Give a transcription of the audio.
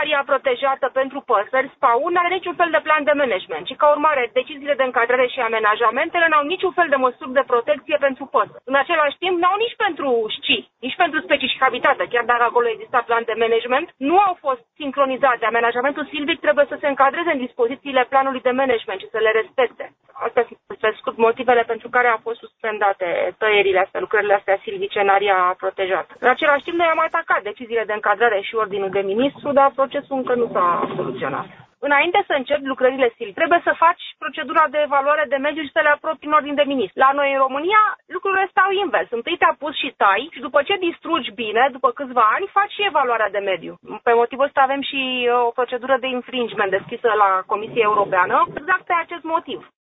aria protejată pentru păsări, SPAU, nu are niciun fel de plan de management și, ca urmare, deciziile de încadrare și amenajamentele n-au niciun fel de măsuri de protecție pentru păsări. În același timp, n-au nici pentru SCI, nici pentru specii și habitate, chiar dacă acolo exista plan de management, nu au fost sincronizate. Amenajamentul silvic trebuie să se încadreze în dispozițiile planului de management și să le respecte. Astea sunt, pe scurt, motivele pentru care au fost suspendate tăierile astea, lucrările astea silvice în aria protejată. În același timp, noi am atacat deciziile de încadrare și ordinul de ministru, dar procesul încă nu s-a soluționat. Înainte să începi lucrările silvice, trebuie să faci procedura de evaluare de mediu și să le apropi în ordine de ministru. La noi, în România, lucrurile stau invers. Întâi te-a pus și tai și după ce distrugi bine, după câțiva ani, faci și evaluarea de mediu. Pe motivul ăsta avem și o procedură de infringement deschisă la Comisia Europeană, exact pe acest motiv.